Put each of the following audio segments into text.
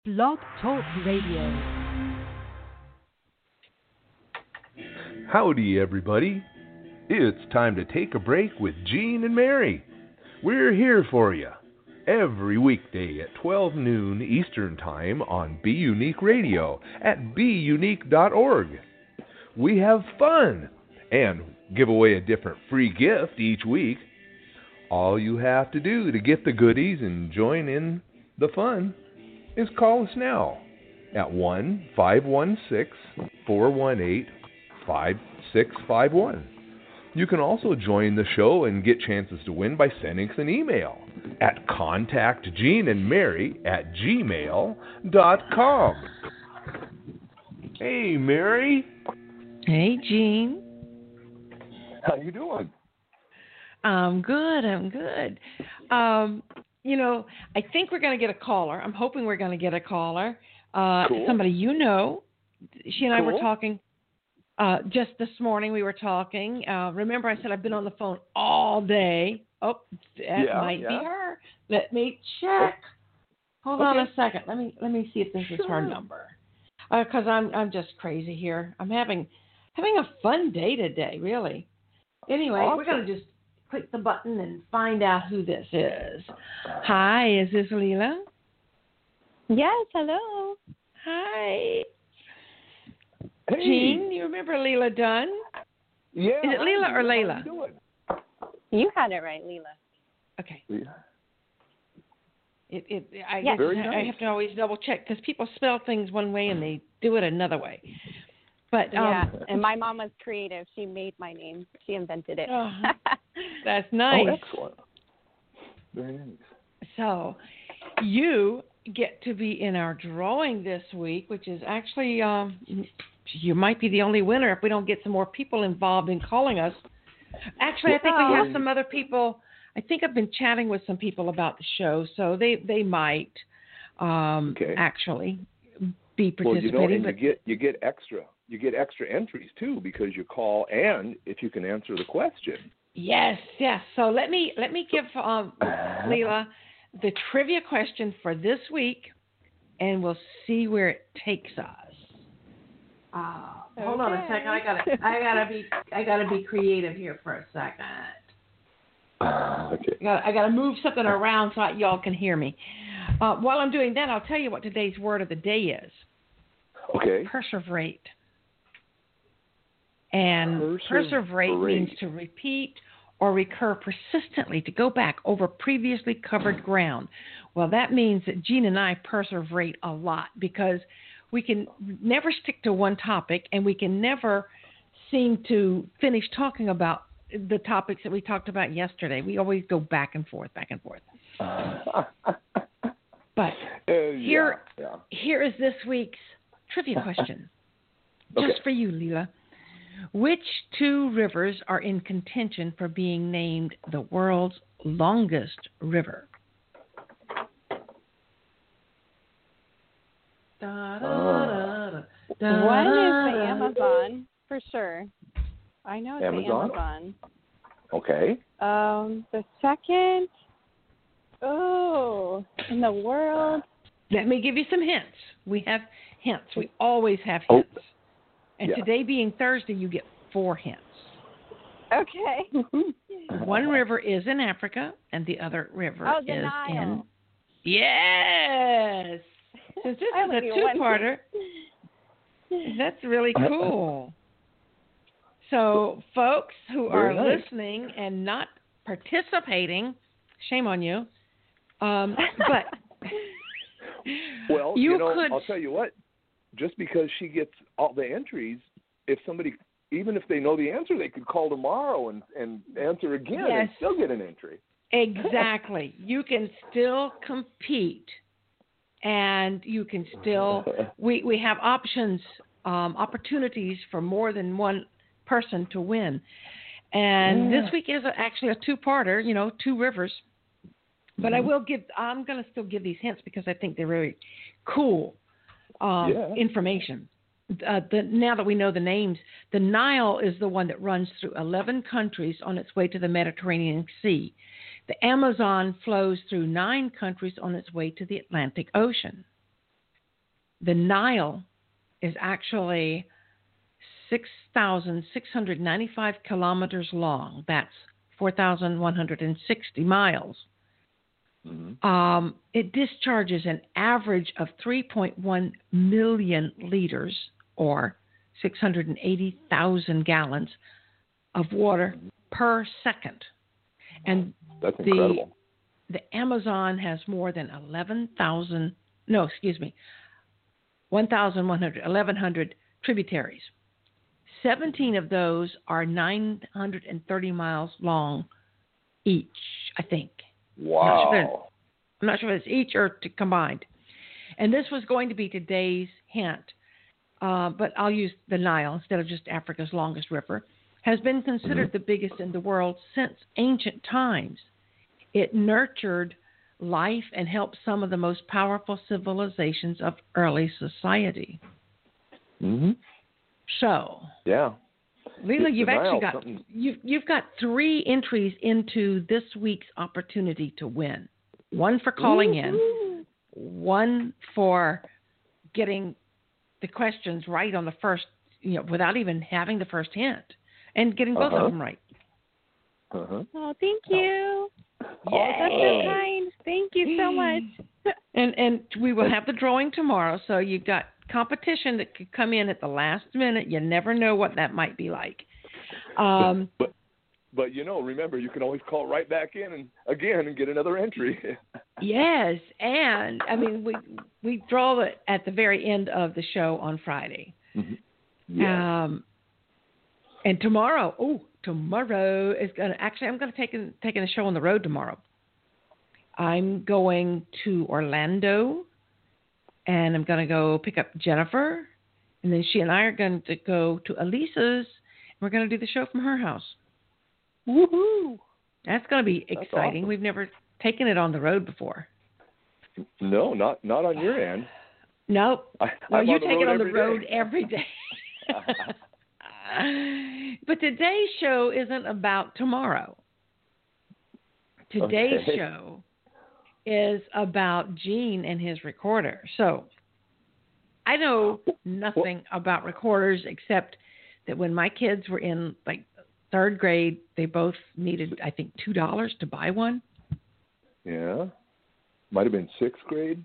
Blog Talk Radio. Howdy, everybody. It's time to take a break with Gene and Mary. We're here for you every weekday at 12 noon Eastern Time on Be Unique Radio at beunique.org. We have fun and give away a different free gift each week. All you have to do to get the goodies and join in the fun is call us now at 1-516-418-5651. You can also join the show and get chances to win by sending us an email at contactgeneandmary@gmail.com. Hey, Mary. Hey, Gene. How you doing? I'm good. I think we're going to get a caller. I'm hoping we're going to get a caller. Cool. Somebody you know. She and I were Cool. talking just this morning. We were talking. Remember, I said I've been on the phone all day. Oh, that might be her. Let me check. Hold on a second. Let me see if this is her number. Because I'm just crazy here. I'm having a fun day today, really. Anyway, Awesome. We're going to just click the button and find out who this is. Hi, is this Leela? Yes, hello. Hi. Hey. Gene, you remember Leela Dunn? Yeah. Is it Leela or Layla? How you doing? You had it right, Leela. Okay. Yeah. I Very nice. have to always double check because people spell things one way and they do it another way. But Yeah, and my mom was creative. She made my name. She invented it. That's nice. Oh, excellent. Very nice. So you get to be in our drawing this week, which is actually you might be the only winner if we don't get some more people involved in calling us. Actually, I think we have some other people. I think I've been chatting with some people about the show, so they might actually be participating. Well, and you get extra entries too because you call and if you can answer the question. Yes. So let me give Leela the trivia question for this week, and we'll see where it takes us. Hold on a second. I gotta be creative here for a second. Okay. I gotta move something around so y'all can hear me. While I'm doing that, I'll tell you what today's word of the day is. Okay. Perseverate. And perseverate means to repeat or recur persistently, to go back over previously covered ground. Well, that means that Gene and I perseverate a lot because we can never stick to one topic and we can never seem to finish talking about the topics that we talked about yesterday. We always go back and forth. But here is this week's trivia question. Just for you, Leela. Which two rivers are in contention for being named the world's longest river? One is the Amazon, for sure. I know it's the Amazon. Okay. The second, in the world. Let me give you some hints. We have hints. We always have hints. And today being Thursday, you get 4 hints. Okay. One river is in Africa, and the other river is Nile. in... Yes! Since this is a two-parter, that's really cool. So, folks who are listening and not participating, shame on you. But well, I'll tell you what. Just because she gets all the entries, if somebody, even if they know the answer, they could call tomorrow and answer again and still get an entry. Exactly. You can still compete, and you can still. We have opportunities for more than one person to win, and this week is actually a two-parter. 2 rivers. But I'm going to still give these hints because I think they're very cool. Information. Now that we know the names, the Nile is the one that runs through 11 countries on its way to the Mediterranean Sea. The Amazon flows through 9 countries on its way to the Atlantic Ocean. The Nile is actually 6,695 kilometers long. That's 4,160 miles. Mm-hmm. It discharges an average of 3.1 million liters, or 680,000 gallons of water per second. And that's incredible. The Amazon has more than 1,100 tributaries. 17 of those are 930 miles long each, I think. Wow. I'm not sure if it's each or combined. And this was going to be today's hint, but I'll use the Nile instead of just Africa's longest river. Has been considered the biggest in the world since ancient times. It nurtured life and helped some of the most powerful civilizations of early society. Mm-hmm. So, yeah, Leela, you've actually got something... you've got 3 entries into this week's opportunity to win. One for calling in, one for getting the questions right on the first, without even having the first hint, and getting both of them right. Oh, thank you. Yay. That's so kind. Thank you so much. And we will have the drawing tomorrow, so you've got competition that could come in at the last minute. You never know what that might be like. But remember, you can always call right back in and get another entry. Yes, and I mean we draw it at the very end of the show on Friday. Mm-hmm. Yeah. And tomorrow is going to actually, I'm going to taking the show on the road tomorrow. I'm going to Orlando, and I'm going to go pick up Jennifer, and then she and I are going to go to Elisa's, and we're going to do the show from her house. Woohoo! That's going to be exciting. Awesome. We've never taken it on the road before. No, not on your end. Nope. You take it on the road every day. But today's show isn't about tomorrow. Today's show is about Gene and his recorder. So I know nothing about recorders except that when my kids were in like 3rd grade, they both needed, I think, $2 to buy one. Yeah. Might have been 6th grade.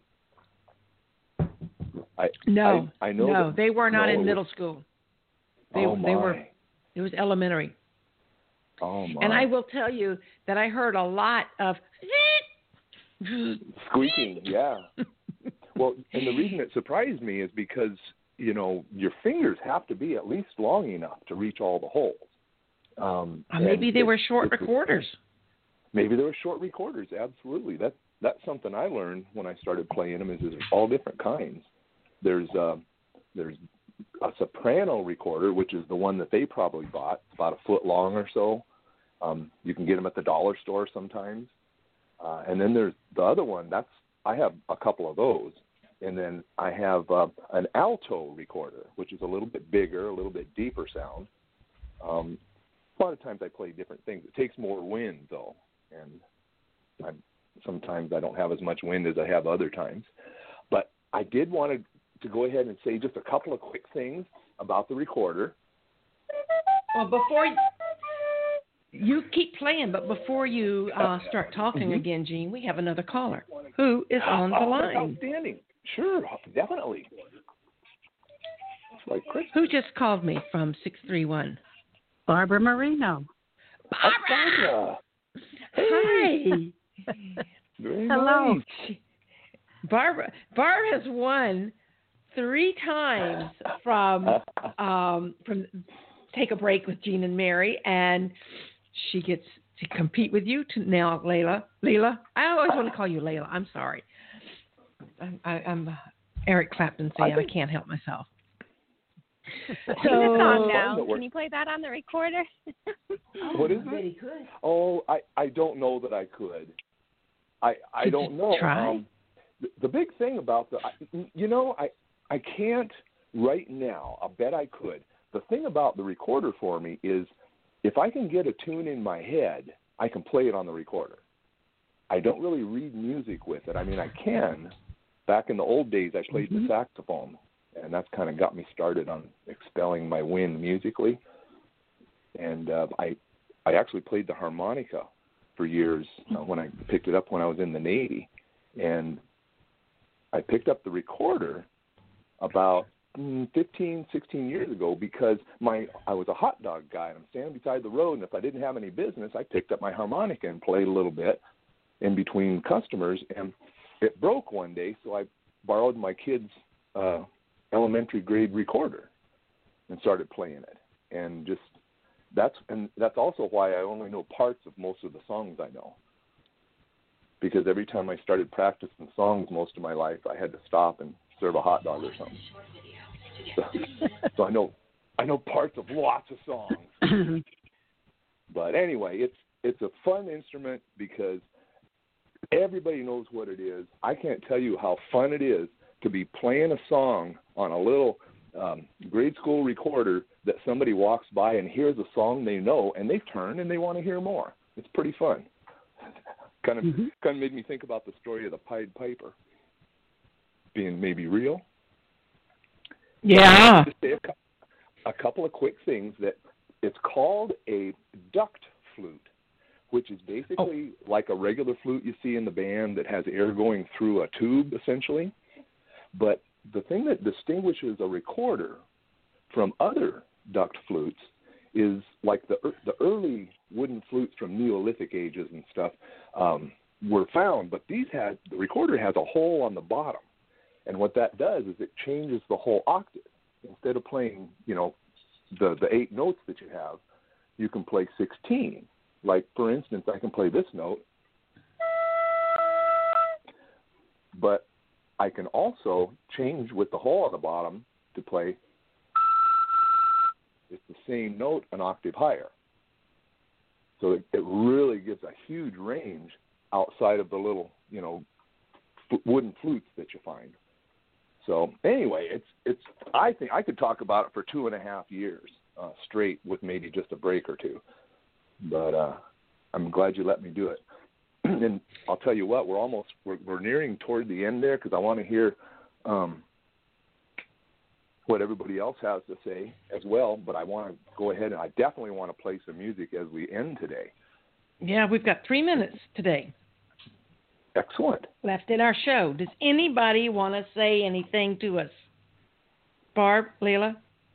No, know they were not in middle school. They were. It was elementary. Oh my! And I will tell you that I heard a lot of squeaking. Yeah. Well, and the reason it surprised me is because your fingers have to be at least long enough to reach all the holes. Maybe they were short recorders. Maybe they were short recorders. Absolutely. That's something I learned when I started playing them. Is there's all different kinds. There's a soprano recorder, which is the one that they probably bought, about a foot long or so. You can get them at the dollar store sometimes. And then there's the other one. I have a couple of those. And then I have an alto recorder, which is a little bit bigger, a little bit deeper sound. A lot of times I play different things. It takes more wind, though. And sometimes I don't have as much wind as I have other times. But I did want to go ahead and say just a couple of quick things about the recorder. Well, before you keep playing, but before you start talking again, Gene, we have another caller who is on the line. Outstanding. Sure, definitely. Like Chris. Who just called me from 631? Barbara Marino. Barbara! Hi. Hello. Nice. Barb has won 3 times from Take a Break with Gene and Mary, and she gets to compete with you now, Layla. I always want to call you Layla. I'm sorry. I'm Eric Clapton saying I can't help myself. Sing a song now. Can you play that on the recorder? What is it? Could. Oh, I don't know that I could. I don't know. Try? The big thing about I can't right now. I bet I could. The thing about the recorder for me is if I can get a tune in my head, I can play it on the recorder. I don't really read music with it. I mean, I can, back in the old days, I played the saxophone, and that's kind of got me started on expelling my wind musically. And I actually played the harmonica for years when I picked it up when I was in the Navy. And I picked up the recorder about 15, 16 years ago because I was a hot dog guy, and I'm standing beside the road, and if I didn't have any business, I picked up my harmonica and played a little bit in between customers, and it broke one day, so I borrowed my kid's elementary grade recorder and started playing it. And that's also why I only know parts of most of the songs I know. Because every time I started practicing songs most of my life, I had to stop and serve a hot dog or something. So I know parts of lots of songs. But anyway, it's a fun instrument because everybody knows what it is. I can't tell you how fun it is to be playing a song on a little grade school recorder that somebody walks by and hears a song they know, and they turn and they want to hear more. It's pretty fun. Kind of made me think about the story of the Pied Piper being maybe real. Yeah. Just say a couple of quick things. That it's called a duct flute, which is basically like a regular flute you see in the band that has air going through a tube, essentially. But the thing that distinguishes a recorder from other duct flutes is like the early wooden flutes from Neolithic ages and stuff were found, but the recorder has a hole on the bottom, and what that does is it changes the whole octave. Instead of playing, the 8 notes that you have, you can play 16. Like, for instance, I can play this note, but I can also change with the hole on the bottom to play. It's the same note an octave higher. So it really gives a huge range outside of the little, wooden flutes that you find. So anyway, it's. I think I could talk about it for 2.5 years straight with maybe just a break or two. But I'm glad you let me do it. And I'll tell you what, we're nearing toward the end there because I want to hear what everybody else has to say as well. But I want to go ahead and I definitely want to play some music as we end today. Yeah, we've got 3 minutes today. Excellent. Left in our show. Does anybody want to say anything to us? Barb, Leila?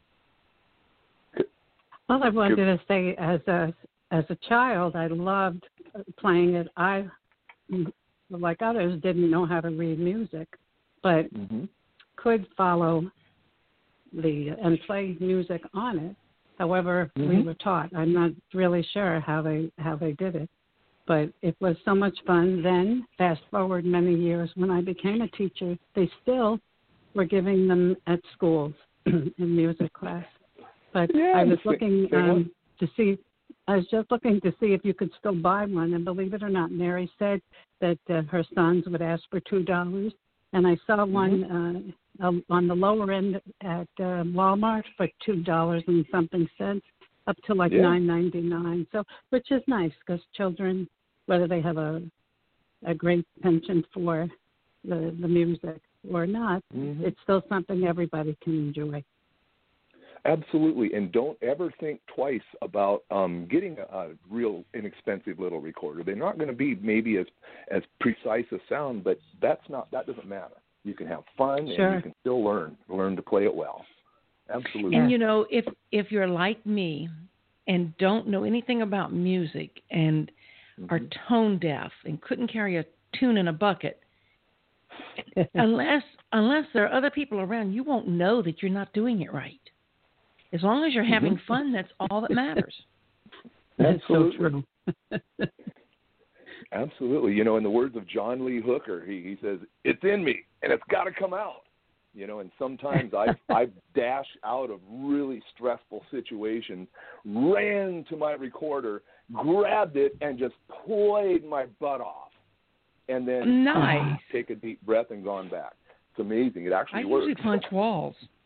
Well, I wanted to say, as a child, I loved playing it. I, like others, didn't know how to read music, but could follow and play music on it. However, we were taught. I'm not really sure how they did it, but it was so much fun. Then, fast forward many years, when I became a teacher, they still were giving them at schools in music class. But I was looking to see. I was just looking to see if you could still buy one, and believe it or not, Mary said that her sons would ask for $2, and I saw one on the lower end at Walmart for $2 and something cents, up to like $9.99. So, which is nice because children, whether they have a great penchant for the music or not, it's still something everybody can enjoy. Absolutely, and don't ever think twice about getting a real inexpensive little recorder. They're not going to be maybe as precise a sound, but that doesn't matter. You can have fun, and you can still learn to play it well. Absolutely. And if you're like me and don't know anything about music and are tone deaf and couldn't carry a tune in a bucket, unless there are other people around, you won't know that you're not doing it right. As long as you're having fun, that's all that matters. Absolutely. So true. Absolutely. In the words of John Lee Hooker, he says, "It's in me, and it's got to come out." And sometimes I've dashed out of really stressful situations, ran to my recorder, grabbed it, and just played my butt off. And then take a deep breath and gone back. It's amazing. It actually works. I usually punch walls.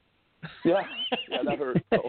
Yeah, that hurt. So.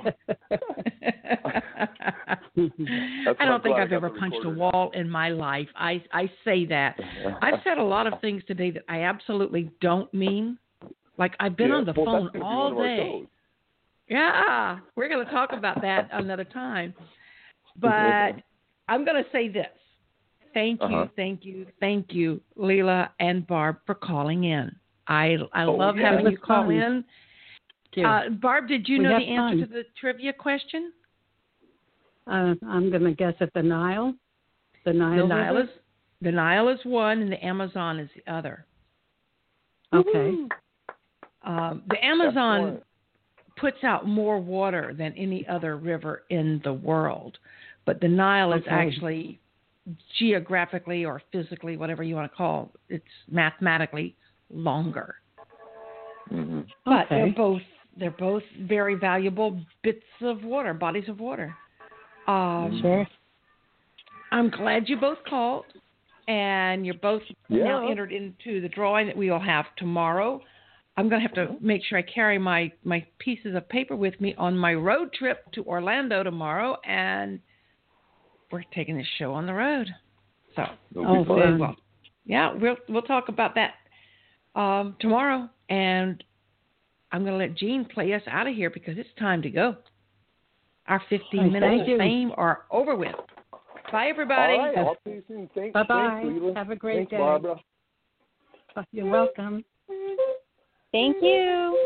I don't think I've ever punched a wall in my life. I say that. I've said a lot of things today that I absolutely don't mean. Like I've been on the phone all day. Yeah, we're going to talk about that another time. But I'm going to say this. Thank you, Leela and Barb, for calling in. I love having you call in. Barb, did you know the answer to the trivia question? I'm going to guess at the Nile. The Nile is one, and the Amazon is the other. Okay. The Amazon puts out more water than any other river in the world, but the Nile is actually geographically or physically, whatever you want to call it, it's mathematically longer. Mm-hmm. But they're both very valuable bits of water, bodies of water. Sure. I'm glad you both called, and you're both now entered into the drawing that we will have tomorrow. I'm going to have to make sure I carry my pieces of paper with me on my road trip to Orlando tomorrow, and we're taking this show on the road. So, we'll talk about that tomorrow, and I'm going to let Jean play us out of here because it's time to go. Our 15 minutes of fame are over with. Bye, everybody. All right, I'll see you soon. Thanks. Bye-bye. Thanks, have a great day. Barbara. You're welcome. Thank you.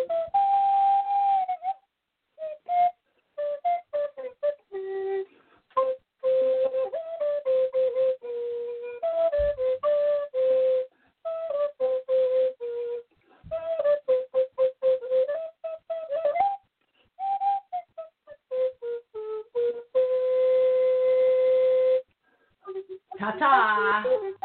Ta-ta.